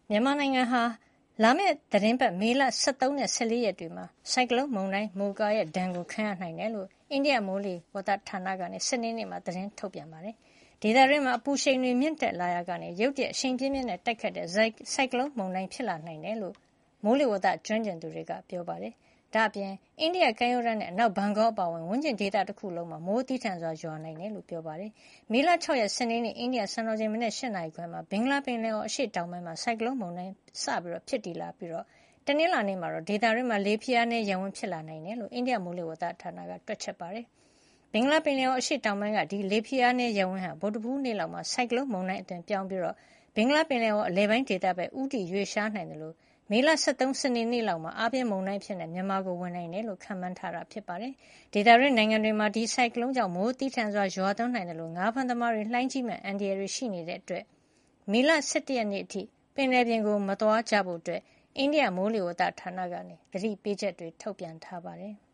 မြန်မာနိုင်ငံဟာလာမယ့်သီတင်းပတ်မေလ13နဲ့14ရက်တွေမှာဆိုင်ကလုန်းမုန်တိုင်းမိုကာရဲ့ဒဏ်ကိုခံရနိုင်တယ်လို့အိန္ဒိယမိုးလေဝသဌာနကစနေနေ့မှာသတင်းထုတ်ပြန်ပါတယ်။ဒေသတွင်းမှာအပူရှိန်တွေမြင့်တက်လာရာကနေရုတ်တရက်အရှိန်ပြင်းပြင်းနဲ့တိုက်ခတ်တဲ့ဆိုင်ကလုန်းမုန်တိုင်းဖြစ်လာနိုင်တယ်လို့မိုးလေဝသကျွမ်းကျင်သူတွေကပြောပါတယ်။ဒါ့အပြင်အိန္ဒိယကမ်းရိုးတန်းနဲ့အနောက်ဘန်ဂေါအပါအဝင်ဝန်းကျင်ဒေသတစ်ခုလုံးမှာမိုးသည်းထန်စွာရွာနိုင်တယ်လို့ပြောပါတယ်။မေလ6ရက်စနေနေ့အိန္ဒိယစံတော်ချိန်မနက်8နာရီခွဲမှာဘင်္ဂလားပင်လယ်အော်အရှေ့တောင်ပိုင်းမှာဆိုင်ကလုန်းမုန်တိုင်းစပြီးဖြစ်တည်လာပြီးတနင်္လာနေ့မှာတော့ဒေသတွင်းမှာလေဖိအားနည်းရပ်ဝန်းဖြစ်လာနိုင်တယ်လို့အိန္ဒိယမိုးလေဝသဌာနကတွက်ချက်ပါတယ်။ဘင်္ဂလားပင်လယ်အော်အရှေ့တောင်ပိုင်းကဒီလေဖိအားနည်းရပ်ဝန်းဟာဗုဒ္ဓဟူးနေ့လောက်မှာဆိုင်ကလုန်းမုန်တိုင်းအသွင်ပြောင်းပြီးဘင်္ဂလားပင်လယ်အော်အလယ်ပိုင်းဒေသဘက်ဦးတည်ရွေ့လျားနိုင်တယ်လို့မေလ13စနေနေ့လောက်မှာအားပြင်းမုန်တိုင်းဖြစ်မြန်မာကိုဝင်နိုင်တယ်လို့ခန့်မှန်းထားတာဖြစ်ပါတယ်။ဒေသတွင်းနိုင်ငံတွေမှာဒီဆိုင်ကလုန်းကြောင့်မိုးသည်းထန်စွာရွာသွန်းနိုင်တယ်လို့ငါးဖမ်းသမားတွေလှိုင်းကြီးမဲ့အန္တရာယ်တွေရှိနေတဲ့အတွက်မေလ17ရက်နေ့အထိပင်လယ်ပြင်ကိုမသွားကြဖို့အိန္ဒိယမိုးလေဝသဌာနကနေသတိပေးချက်တွေထုတ်ပြန်ထားပါတယ်။